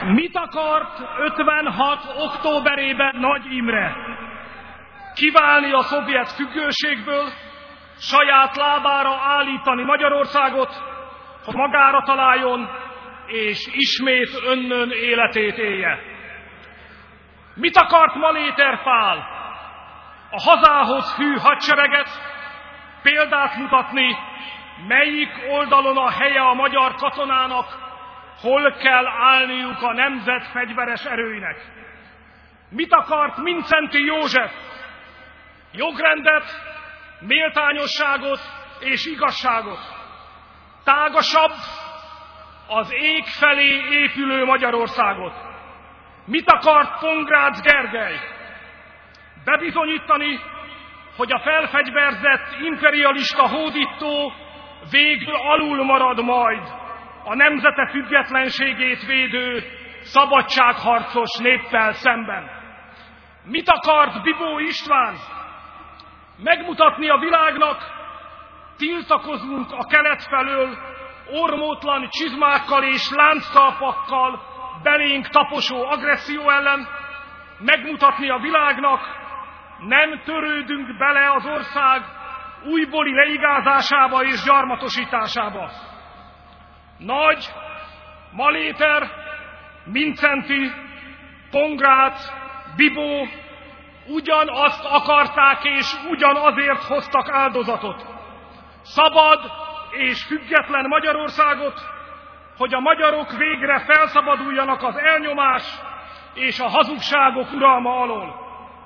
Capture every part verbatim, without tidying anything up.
Mit akart ötvenhat októberében Nagy Imre? Kiválni a szovjet függőségből, saját lábára állítani Magyarországot, hogy magára találjon, és ismét önnön életét élje. Mit akart Maléter Pál? A hazához hű hadsereget, példát mutatni, melyik oldalon a helye a magyar katonának, hol kell állniuk a nemzet fegyveres erőinek. Mit akart Mindszenty József? Jogrendet, méltányosságot és igazságot. Tágasabb, az ég felé épülő Magyarországot. Mit akart Pongrácz Gergely? Bebizonyítani, hogy a felfegyverzett imperialista hódító végül alul marad majd a nemzete függetlenségét védő szabadságharcos néppel szemben. Mit akart Bibó István? Megmutatni a világnak, tiltakozunk a kelet felől ormótlan csizmákkal és lánctalpakkal belénk taposó agresszió ellen, megmutatni a világnak, nem törődünk bele az ország újbóli leigázásába és gyarmatosításába. Nagy, Maléter, Mindszenty, Pongrác, Bibó ugyanazt akarták és ugyanazért hoztak áldozatot. Szabad és független Magyarországot, hogy a magyarok végre felszabaduljanak az elnyomás és a hazugságok uralma alól.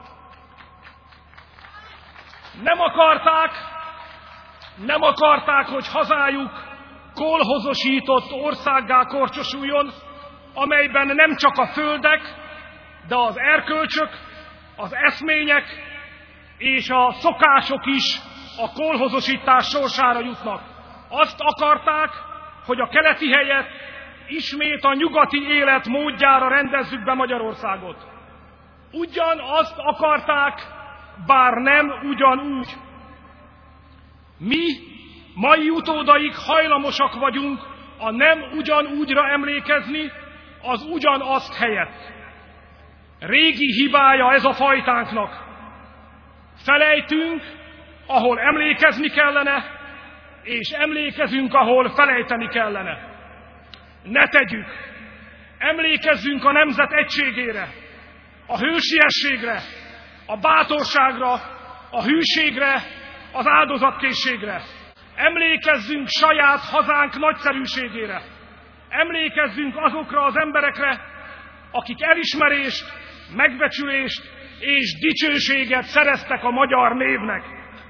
Nem akarták, nem akarták, hogy hazájuk kolhozosított országgá korcsosuljon, amelyben nem csak a földek, de az erkölcsök, az eszmények és a szokások is a kolhozosítás sorsára jutnak. Azt akarták, hogy a keleti helyet ismét a nyugati élet módjára rendezzük be Magyarországot. Ugyanazt akarták, bár nem ugyanúgy. Mi, mai utódaik hajlamosak vagyunk a nem ugyanúgyra emlékezni, az ugyanazt helyett. Régi hibája ez a fajtánknak. Felejtünk, ahol emlékezni kellene, és emlékezünk, ahol felejteni kellene. Ne tegyük! Emlékezzünk a nemzet egységére, a hősiességre, a bátorságra, a hűségre, az áldozatkészségre. Emlékezzünk saját hazánk nagyszerűségére. Emlékezzünk azokra az emberekre, akik elismerést, megbecsülést és dicsőséget szereztek a magyar névnek.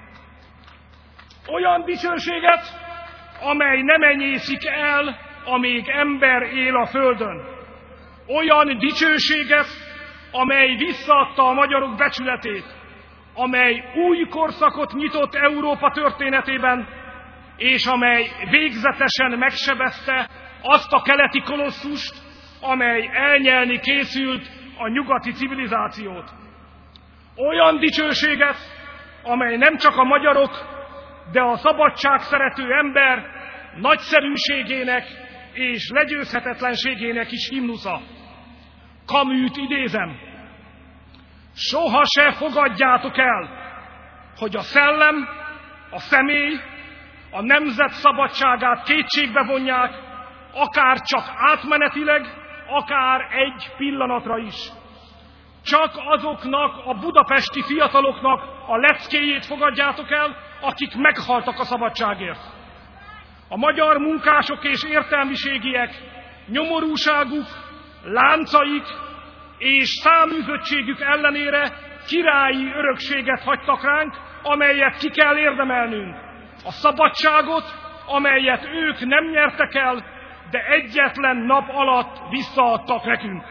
Olyan dicsőséget, amely nem enyészik el, amíg ember él a földön. Olyan dicsőséget, amely visszaadta a magyarok becsületét, amely új korszakot nyitott Európa történetében, és amely végzetesen megsebezte azt a keleti kolosszust, amely elnyelni készült a nyugati civilizációt. Olyan dicsőséget, amely nem csak a magyarok, de a szabadságszerető ember nagyszerűségének és legyőzhetetlenségének is himnusza. Camus-t idézem: soha se fogadjátok el, hogy a szellem, a személy, a nemzet szabadságát kétségbe vonják, akár csak átmenetileg, akár egy pillanatra is. Csak azoknak a budapesti fiataloknak a leckéjét fogadjátok el, akik meghaltak a szabadságért. A magyar munkások és értelmiségiek nyomorúságuk, láncaik és száműzöttségük ellenére királyi örökséget hagytak ránk, amelyet ki kell érdemelnünk. A szabadságot, amelyet ők nem nyertek el, de egyetlen nap alatt visszaadtak nekünk.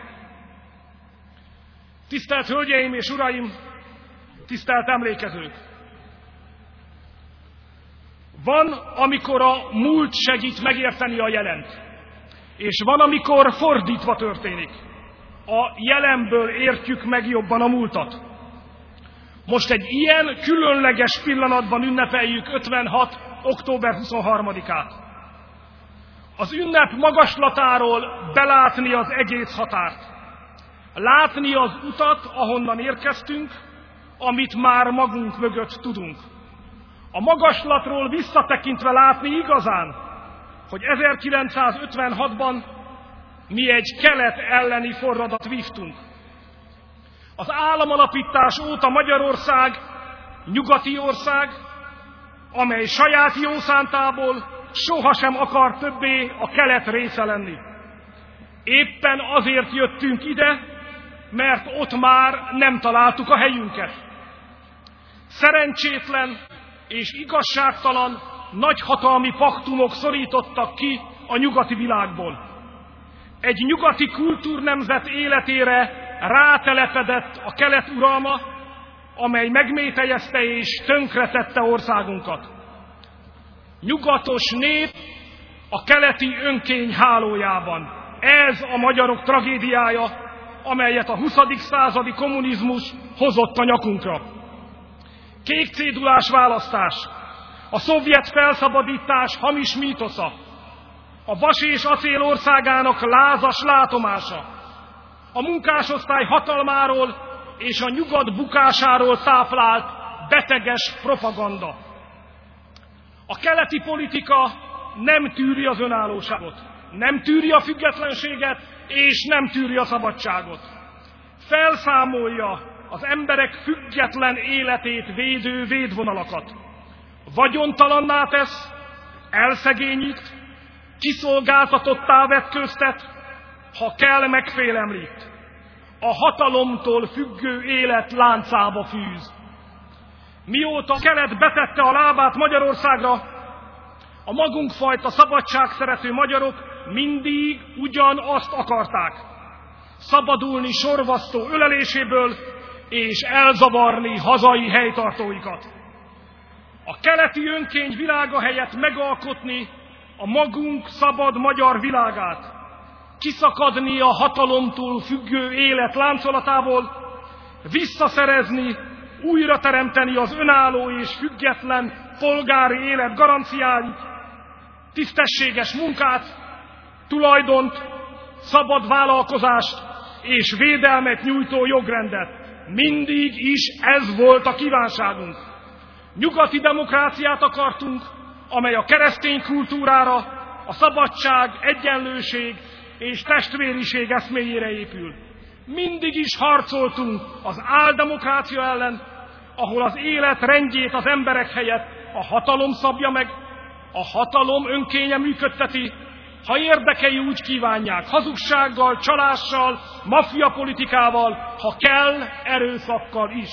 Tisztelt Hölgyeim és Uraim, tisztelt emlékezők! Van, amikor a múlt segít megérteni a jelent, és van, amikor fordítva történik. A jelenből értjük meg jobban a múltat. Most egy ilyen különleges pillanatban ünnepeljük ötvenhat október huszonharmadikát. Az ünnep magaslatáról belátni az egész határt. Látni az utat, ahonnan érkeztünk, amit már magunk mögött tudunk. A magaslatról visszatekintve látni igazán, hogy ezerkilencszázötvenhatban mi egy kelet elleni forradat vívtunk. Az államalapítás óta Magyarország nyugati ország, amely saját jószántából sohasem akar többé a kelet része lenni. Éppen azért jöttünk ide, mert ott már nem találtuk a helyünket. Szerencsétlen és igazságtalan nagyhatalmi paktumok szorítottak ki a nyugati világból. Egy nyugati kultúrnemzet életére rátelepedett a kelet uralma, amely megmételyezte és tönkretette országunkat. Nyugatos nép a keleti önkény hálójában. Ez a magyarok tragédiája, amelyet a huszadik századi kommunizmus hozott a nyakunkra. Kékcédulás választás, a szovjet felszabadítás hamis mítosza, a vas és acél országának lázas látomása, a munkásosztály hatalmáról és a nyugat bukásáról táplált beteges propaganda. A keleti politika nem tűri az önállóságot, nem tűri a függetlenséget, és nem tűri a szabadságot. Felszámolja az emberek független életét védő védvonalakat. Vagyontalanná tesz, elszegényít, kiszolgáltatottá vetköztet, ha kell, megfélemlít. A hatalomtól függő élet láncába fűz. Mióta kelet betette a lábát Magyarországra, a magunkfajta szabadságszerető magyarok mindig ugyanazt akarták. Szabadulni sorvasztó öleléséből és elzavarni hazai helytartóikat. A keleti önkény világa helyett megalkotni a magunk szabad magyar világát, kiszakadni a hatalomtól függő élet láncolatából, visszaszerezni, újra teremteni az önálló és független polgári élet garanciáit, tisztességes munkát, tulajdont, szabad vállalkozást és védelmet nyújtó jogrendet. Mindig is ez volt a kívánságunk. Nyugati demokráciát akartunk, amely a keresztény kultúrára, a szabadság, egyenlőség és testvériség eszméjére épül. Mindig is harcoltunk az áldemokrácia ellen, ahol az élet rendjét az emberek helyett a hatalom szabja meg, a hatalom önkénye működteti, ha érdekei úgy kívánják, hazugsággal, csalással, maffiapolitikával, ha kell, erőszakkal is.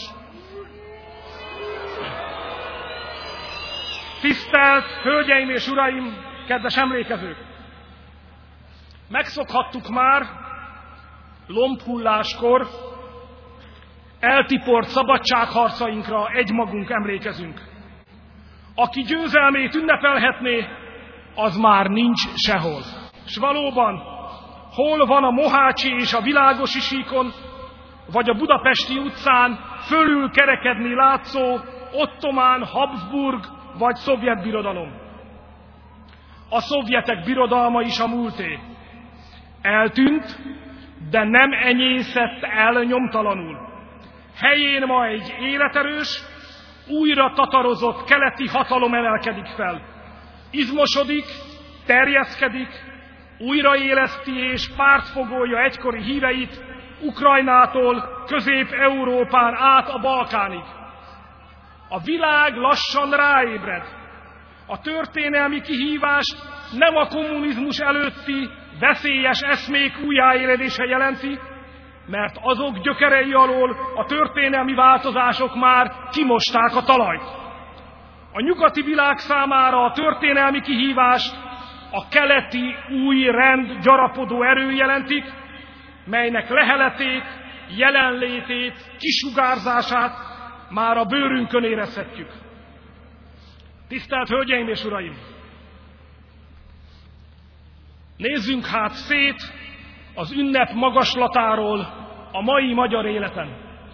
Tisztelt Hölgyeim és Uraim, kedves emlékezők! Megszokhattuk már, lombhulláskor eltiport szabadságharcainkra egymagunk emlékezünk. Aki győzelmét ünnepelhetné, az már nincs sehol. S valóban, hol van a Mohácsi és a Világosi síkon, vagy a Budapesti utcán fölül kerekedni látszó ottomán, Habsburg vagy szovjet birodalom? A szovjetek birodalma is a múlté. Eltűnt, de nem enyészett el nyomtalanul. Helyén ma egy életerős, újra tatarozott keleti hatalom emelkedik fel. Izmosodik, terjeszkedik, újraéleszti és pártfogolja egykori híveit Ukrajnától Közép-Európán át a Balkánig. A világ lassan ráébred. A történelmi kihívást nem a kommunizmus előtti veszélyes eszmék újjáéledése jelenti, mert azok gyökerei alól a történelmi változások már kimosták a talajt. A nyugati világ számára a történelmi kihívást a keleti új rend gyarapodó erő jelentik, melynek leheletét, jelenlétét, kisugárzását már a bőrünkön érezhetjük. Tisztelt Hölgyeim és Uraim! Nézzünk hát szét az ünnep magaslatáról a mai magyar életen.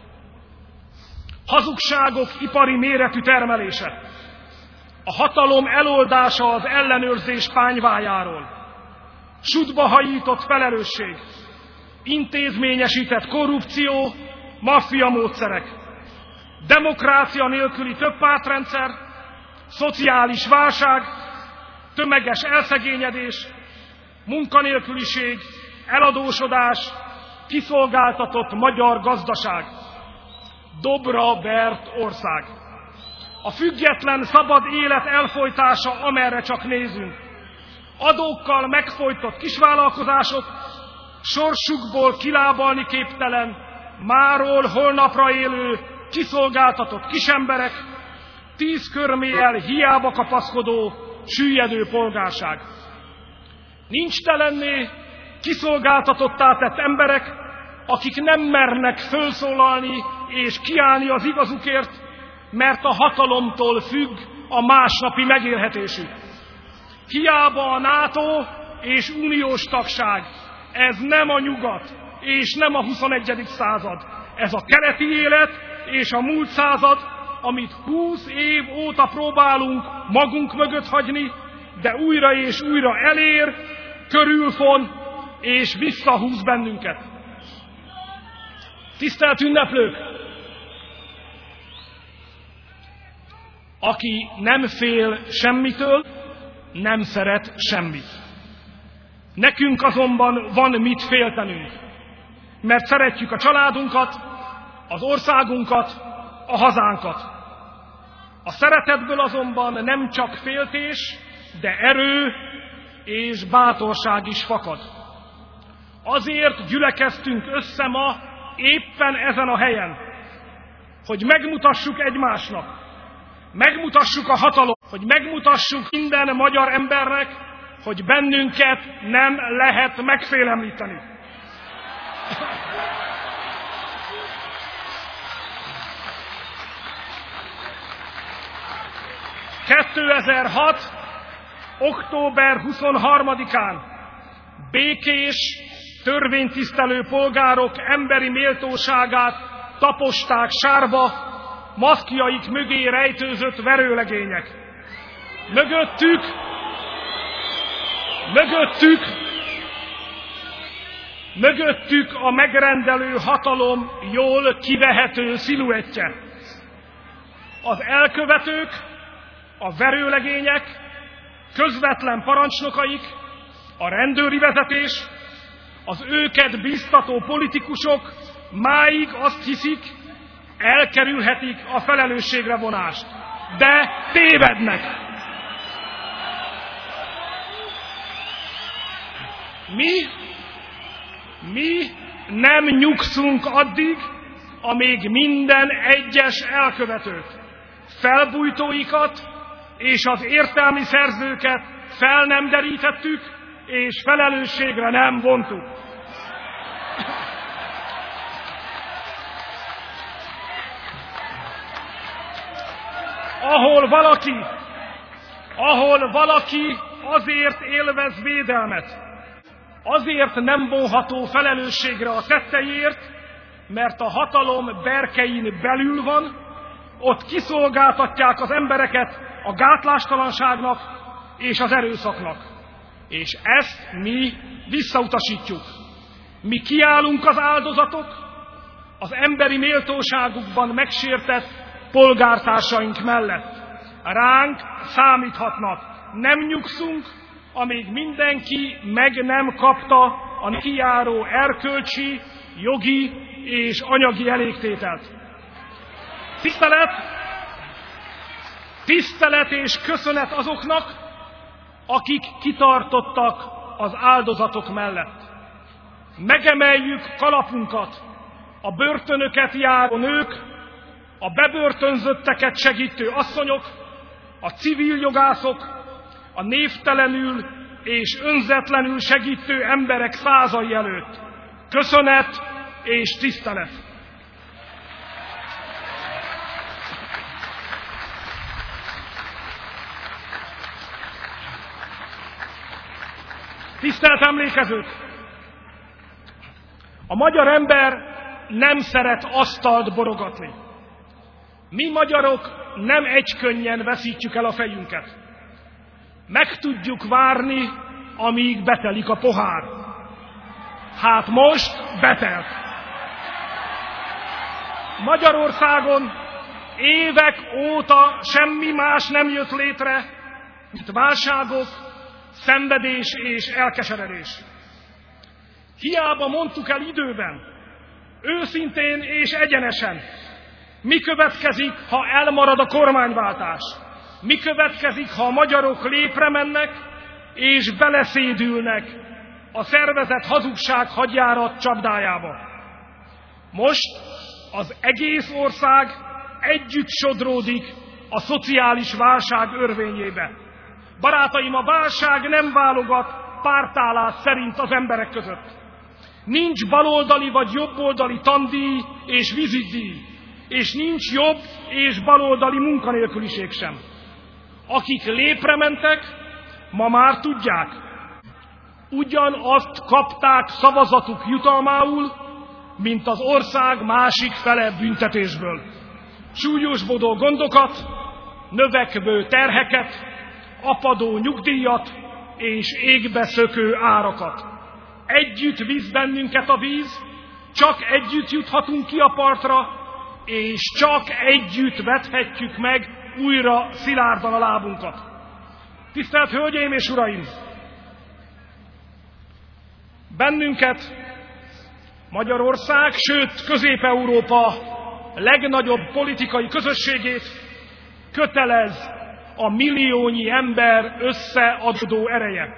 Hazugságok ipari méretű termelése, a hatalom eloldása az ellenőrzés pányvájáról, sutba hajított felelősség, intézményesített korrupció, maffia módszerek, demokrácia nélküli többpártrendszer, szociális válság, tömeges elszegényedés, munkanélküliség, eladósodás, kiszolgáltatott magyar gazdaság, dobra vert ország. A független, szabad élet elfojtása, amerre csak nézünk. Adókkal megfojtott kisvállalkozások, sorsukból kilábalni képtelen, máról holnapra élő, kiszolgáltatott kisemberek, tíz körmélyel hiába kapaszkodó, süllyedő polgárság. Nincs telenné kiszolgáltatottá tett emberek, akik nem mernek fölszólalni és kiállni az igazukért, mert a hatalomtól függ a másnapi megélhetésük. Hiába a NATO és uniós tagság, ez nem a nyugat és nem a huszonegyedik század. Ez a keleti élet és a múlt század, amit húsz év óta próbálunk magunk mögött hagyni, de újra és újra elér, körülfon és visszahúz bennünket. Tisztelt ünneplők! Aki nem fél semmitől, nem szeret semmit. Nekünk azonban van mit féltenünk, mert szeretjük a családunkat, az országunkat, a hazánkat. A szeretetből azonban nem csak féltés, de erő és bátorság is fakad. Azért gyülekeztünk össze ma éppen ezen a helyen, hogy megmutassuk egymásnak, megmutassuk a hatalom, hogy megmutassuk minden magyar embernek, hogy bennünket nem lehet megfélemlíteni. kétezer-hat. október huszonharmadikán békés, törvénytisztelő polgárok emberi méltóságát taposták sárba, maszkjaik mögé rejtőzött verőlegények. Mögöttük, mögöttük, mögöttük a megrendelő hatalom jól kivehető sziluettje. Az elkövetők, a verőlegények, közvetlen parancsnokaik, a rendőri vezetés, az őket bíztató politikusok máig azt hiszik, elkerülhetik a felelősségre vonást. De tévednek! Mi, mi nem nyugszunk addig, amíg minden egyes elkövetőt, felbújtóikat és az értelmi szerzőket fel nem derítettük, és felelősségre nem vontuk. Ahol valaki, ahol valaki azért élvez védelmet, azért nem vonható felelősségre a tetteiért, mert a hatalom berkein belül van, ott kiszolgáltatják az embereket a gátlástalanságnak és az erőszaknak. És ezt mi visszautasítjuk. Mi kiállunk az áldozatok, az emberi méltóságukban megsértett polgártársaink mellett. Ránk számíthatnak. Nem nyugszunk, amíg mindenki meg nem kapta a kijáró erkölcsi, jogi és anyagi elégtételt. Tisztelet, tisztelet és köszönet azoknak, akik kitartottak az áldozatok mellett. Megemeljük kalapunkat a börtönöket járó nők, a bebörtönzötteket segítő asszonyok, a civil jogászok, a névtelenül és önzetlenül segítő emberek százai előtt. Köszönet és tisztelet! Tisztelt emlékezők! A magyar ember nem szeret asztalt borogatni. Mi magyarok nem egykönnyen veszítjük el a fejünket. Meg tudjuk várni amíg betelik a pohár. Hát most betelt. Magyarországon évek óta semmi más nem jött létre, mint válságok, szenvedés és elkeseredés. Hiába mondtuk el időben, őszintén és egyenesen, mi következik, ha elmarad a kormányváltás? Mi következik, ha a magyarok lépre mennek és beleszédülnek a szervezett hazugság hadjárat csapdájába? Most az egész ország együtt sodródik a szociális válság örvényébe. Barátaim, a válság nem válogat pártállás szerint az emberek között. Nincs baloldali vagy jobboldali tandíj és vizitdíj, és nincs jobb és baloldali munkanélküliség sem. Akik lépre mentek, ma már tudják, ugyanazt kapták szavazatuk jutalmául, mint az ország másik fele büntetésből. Súlyosbodó gondokat, növekvő terheket, apadó nyugdíjat és égbe szökő árakat. Együtt visz bennünket a víz, csak együtt juthatunk ki a partra, és csak együtt vethetjük meg újra szilárdan a lábunkat. Tisztelt Hölgyeim és Uraim! Bennünket Magyarország, sőt Közép-Európa legnagyobb politikai közösségét kötelez a milliónyi ember összeadódó ereje.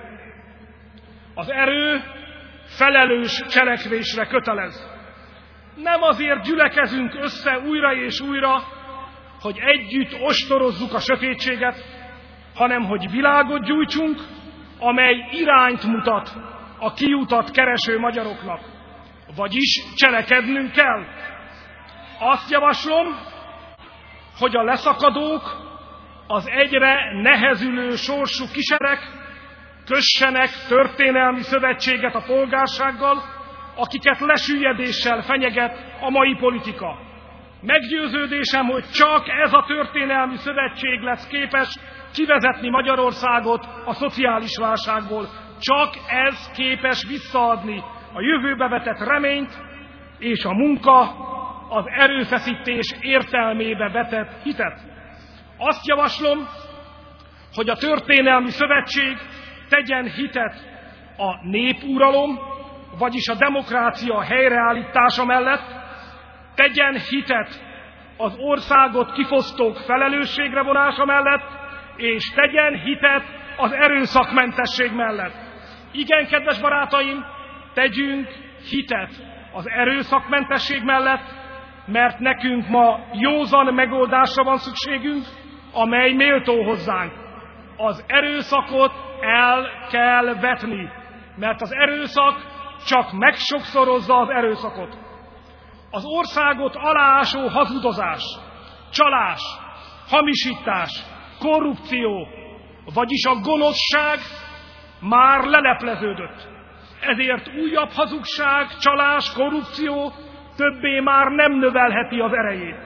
Az erő felelős cselekvésre kötelez. Nem azért gyülekezünk össze újra és újra, hogy együtt ostorozzuk a sötétséget, hanem hogy világot gyújtsunk, amely irányt mutat a kiutat kereső magyaroknak. Vagyis cselekednünk kell. Azt javaslom, hogy a leszakadók, az egyre nehezülő sorsú kiserek kössenek történelmi szövetséget a polgársággal, akiket lesüllyedéssel fenyeget a mai politika. Meggyőződésem, hogy csak ez a történelmi szövetség lesz képes kivezetni Magyarországot a szociális válságból. Csak ez képes visszaadni a jövőbe vetett reményt és a munka, az erőfeszítés értelmébe vetett hitet. Azt javaslom, hogy a történelmi szövetség tegyen hitet a népuralom, vagyis a demokrácia helyreállítása mellett, tegyen hitet az országot kifosztók felelősségre vonása mellett, és tegyen hitet az erőszakmentesség mellett. Igen, kedves barátaim, tegyünk hitet az erőszakmentesség mellett, mert nekünk ma józan megoldásra van szükségünk, amely méltó hozzánk. Az erőszakot el kell vetni, mert az erőszak csak megsokszorozza az erőszakot. Az országot aláásó hazudozás, csalás, hamisítás, korrupció, vagyis a gonoszság már lelepleződött. Ezért újabb hazugság, csalás, korrupció többé már nem növelheti az erejét.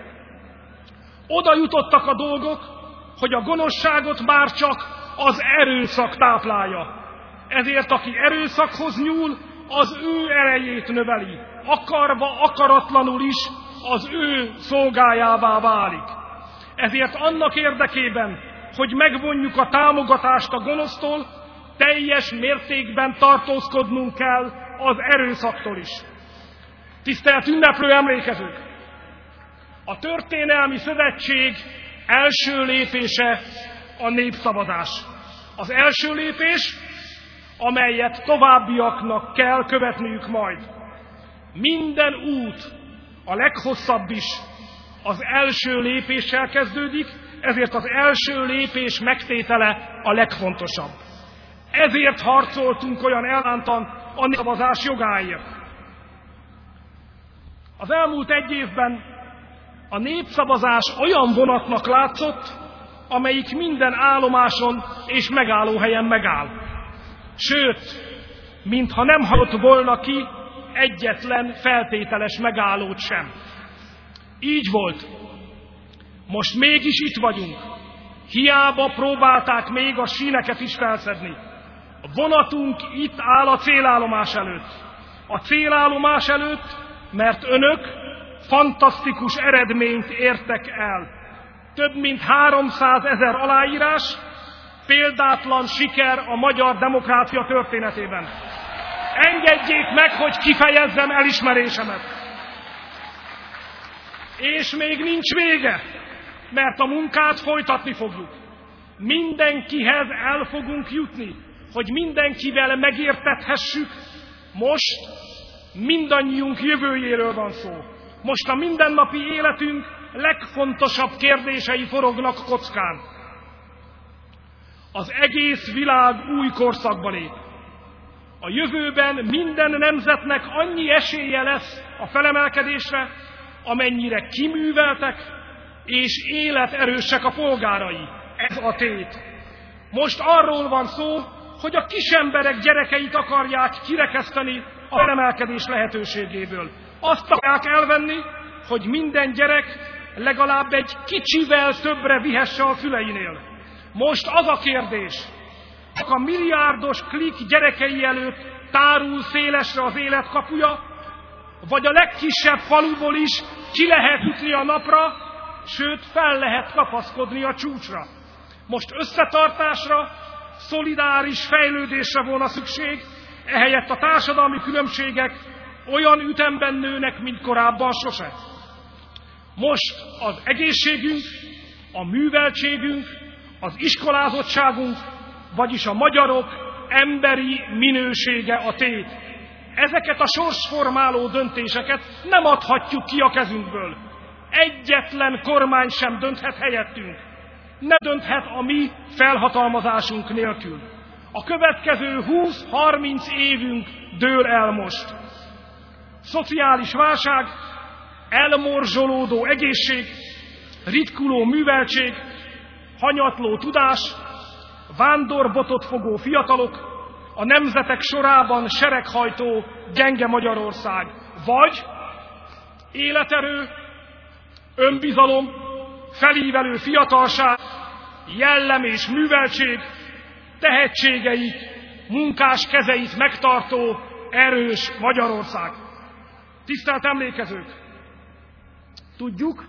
Oda jutottak a dolgok, hogy a gonoszságot már csak az erőszak táplálja. Ezért aki erőszakhoz nyúl, az ő erejét növeli. Akarva, akaratlanul is az ő szolgájává válik. Ezért annak érdekében, hogy megvonjuk a támogatást a gonosztól, teljes mértékben tartózkodnunk kell az erőszaktól is. Tisztelt ünneplő emlékezők! A történelmi szövetség első lépése a népszavazás. Az első lépés, amelyet továbbiaknak kell követniük majd. Minden út, a leghosszabb is, az első lépéssel kezdődik, ezért az első lépés megtétele a legfontosabb. Ezért harcoltunk olyan elszántan a népszavazás jogáért. Az elmúlt egy évben a népszavazás olyan vonatnak látszott, amelyik minden állomáson és megállóhelyen megáll. Sőt, mintha nem hagyott volna ki egyetlen feltételes megállót sem. Így volt. Most mégis itt vagyunk. Hiába próbálták még a síneket is felszedni. vonatunk itt áll a célállomás előtt. A célállomás előtt, mert önök fantasztikus eredményt értek el. Több mint háromszázezer aláírás, példátlan siker a magyar demokrácia történetében. Engedjék meg, hogy kifejezzem elismerésemet. És még nincs vége, mert a munkát folytatni fogjuk. Mindenkihez el fogunk jutni, hogy mindenkivel megértethessük. Most mindannyiunk jövőjéről van szó. Most a mindennapi életünk legfontosabb kérdései forognak kockán. Az egész világ új korszakba lép. A jövőben minden nemzetnek annyi esélye lesz a felemelkedésre, amennyire kiműveltek és életerősek a polgárai. Ez a tét. Most arról van szó, hogy a kisemberek gyerekeit akarják kirekeszteni a felemelkedés lehetőségéből. Azt akarják elvenni, hogy minden gyerek legalább egy kicsivel többre vihesse a szüleinél. Most az a kérdés, a milliárdos klik gyerekei előtt tárul szélesre az élet kapuja, vagy a legkisebb faluból is ki lehet jutni a napra, sőt fel lehet kapaszkodni a csúcsra. Most összetartásra, szolidáris fejlődésre volna szükség, ehelyett a társadalmi különbségek olyan ütemben nőnek, mint korábban sose. Most az egészségünk, a műveltségünk, az iskolázottságunk, vagyis a magyarok emberi minősége a tét. Ezeket a sorsformáló döntéseket nem adhatjuk ki a kezünkből. Egyetlen kormány sem dönthet helyettünk. Nem dönthet a mi felhatalmazásunk nélkül. A következő húsz-harminc évünk dől el most. Szociális válság, elmorzsolódó egészség, ritkuló műveltség, hanyatló tudás, vándorbotot fogó fiatalok, a nemzetek sorában sereghajtó gyenge Magyarország. Vagy életerő, önbizalom, felívelő fiatalság, jellem és műveltség, tehetségeik, munkás kezeit megtartó erős Magyarország. Tisztelt emlékezők! Tudjuk,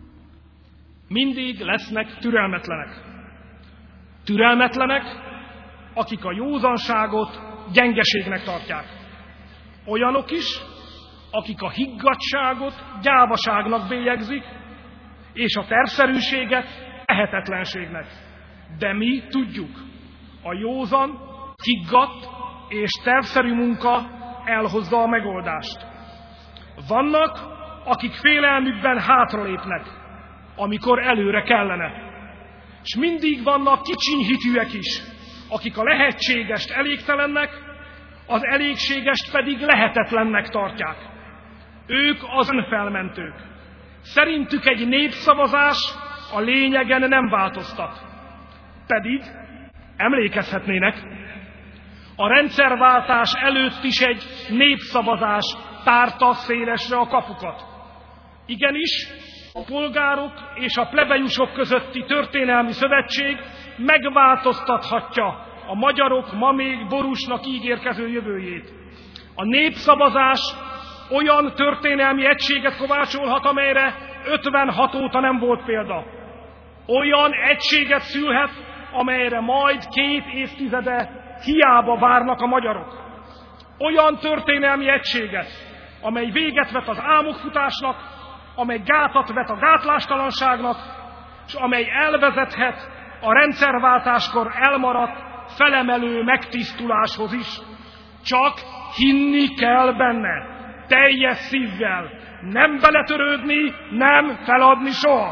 mindig lesznek türelmetlenek. Türelmetlenek, akik a józanságot gyengeségnek tartják. Olyanok is, akik a higgadtságot gyávaságnak bélyegzik, és a tervszerűséget tehetetlenségnek. De mi tudjuk, a józan, higgadt és tervszerű munka elhozza a megoldást. Vannak, akik félelmükben hátralépnek, amikor előre kellene. És mindig vannak kicsinyhitűek is, akik a lehetségest elégtelennek, az elégségest pedig lehetetlennek tartják. Ők az önfelmentők. Szerintük egy népszavazás a lényegen nem változtat. Pedig emlékezhetnének, a rendszerváltás előtt is egy népszavazás tárta szélesre a kapukat. Igenis, a polgárok és a plebejusok közötti történelmi szövetség megváltoztathatja a magyarok ma még borúsnak ígérkező jövőjét. A népszavazás olyan történelmi egységet kovácsolhat, amelyre ötvenhat óta nem volt példa. Olyan egységet szülhet, amelyre majd két évtizede hiába várnak a magyarok. Olyan történelmi egységet, amely véget vet az álmokfutásnak, amely gátat vet a gátlástalanságnak, és amely elvezethet a rendszerváltáskor elmaradt, felemelő megtisztuláshoz is. Csak hinni kell benne, teljes szívvel, nem beletörődni, nem feladni soha.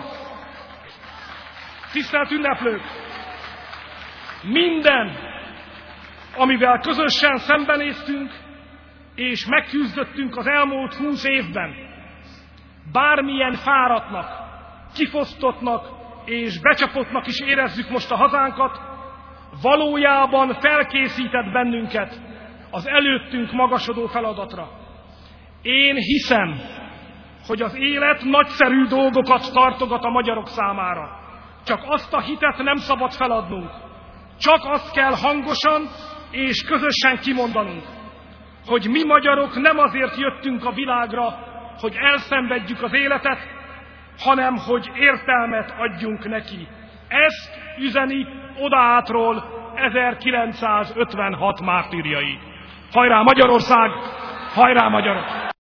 Tisztelt ünneplők! Minden, amivel közösen szembenéztünk, és megküzdöttünk az elmúlt húsz évben, bármilyen fáradtnak, kifosztottnak és becsapottnak is érezzük most a hazánkat, valójában felkészített bennünket az előttünk magasodó feladatra. Én hiszem, hogy az élet nagyszerű dolgokat tartogat a magyarok számára. Csak azt a hitet nem szabad feladnunk. Csak azt kell hangosan és közösen kimondanunk, hogy mi magyarok nem azért jöttünk a világra, hogy elszenvedjük az életet, hanem hogy értelmet adjunk neki. Ezt üzeni odaátról ezerkilencszázötvenhat mártírjai. Hajrá Magyarország! Hajrá magyarok!